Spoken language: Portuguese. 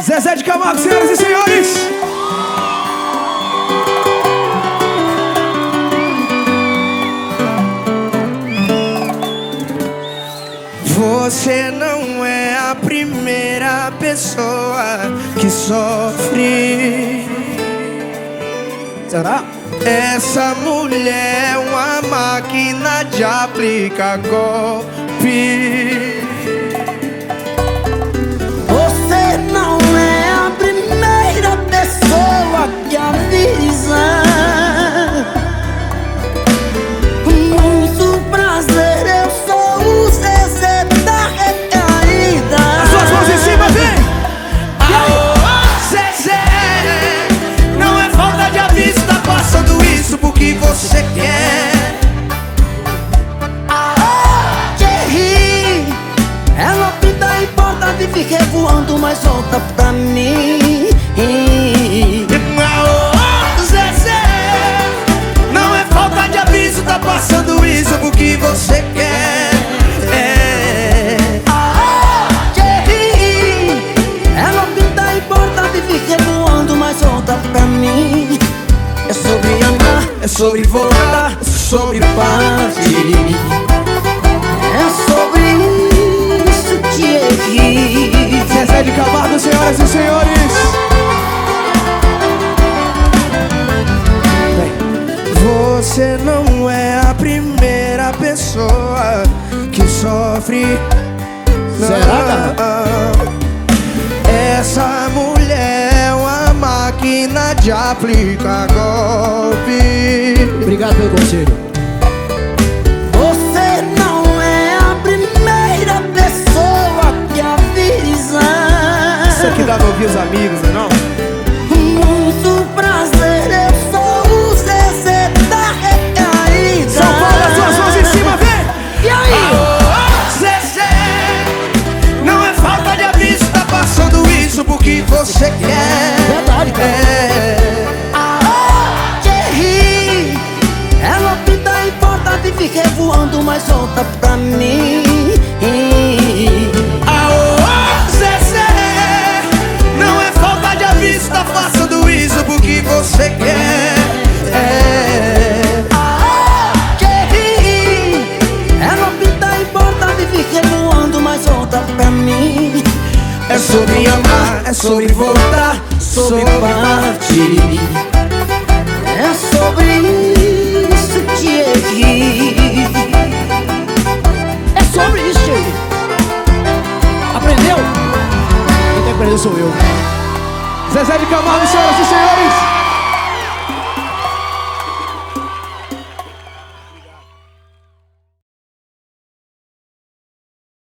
Zezé de Camargo, senhoras e senhores. Você não é a primeira pessoa que sofre. Será? Essa mulher é uma máquina de aplicar golpe. Você não é a primeira pessoa que avisa. Muito prazer, eu sou o Zezé da recaída. As suas mãos em cima, vem! Aô, Zezé, não é falta de aviso, tá passando isso porque você quer. Aô, Thierry, ela pinta e porta de fiquei voando, mas volta pra mim. Aô, Zezé, não é falta de aviso, tá passando isso porque você quer. Aô, Thierry, ela pinta e porta de fiquei voando, mas volta pra mim. É sobre amar, É sobre voltar, sobre partir. é sobre isso, Thierry. Zezé de Camargo, senhoras e senhores. Você não é a primeira pessoa que sofre. Será, Essa mulher é uma máquina de aplicar golpe. Obrigado pelo conselho. Você não é a primeira pessoa que avisa. Isso aqui dá pra ouvir os amigos, não é? Muito prazer, eu sou o Zezé da recaída. São Paulo, as suas mãos em cima, vem! E aí? Aô, Zezé, não é falta de aviso, tá passando isso porque você quer. Verdade, cara. Aô, Thierry, ela pinta e porta de fiquei voando, mas volta pra mim. Aô, Zezé, não é falta de aviso, tá passando isso porque você quer. Aô, Thierry, ela pinta e porta de fiquei voando, mas volta pra mim. É sobre amar, é sobre voltar, sobre partir. É sobre isso, Thierry. É sobre isso, Thierry. Aprendeu? Quem tem que aprender sou eu. Zezé de Camargo, senhoras e senhores.